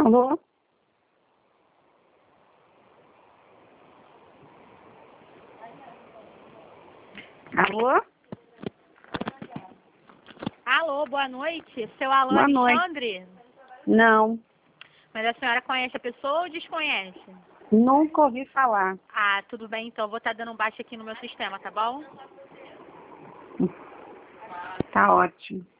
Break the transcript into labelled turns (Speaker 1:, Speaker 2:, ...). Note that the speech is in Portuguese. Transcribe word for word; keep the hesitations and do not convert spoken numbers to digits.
Speaker 1: Alô? Alô?
Speaker 2: Alô, boa noite. Seu Alô
Speaker 1: Boa noite.
Speaker 2: Alexandre?
Speaker 1: Não,
Speaker 2: Mas a senhora conhece a pessoa ou desconhece?
Speaker 1: nunca ouvi falar.
Speaker 2: Ah, tudo bem, então. Eu vou estar dando um baixo aqui no meu sistema, tá bom?
Speaker 1: Tá ótimo.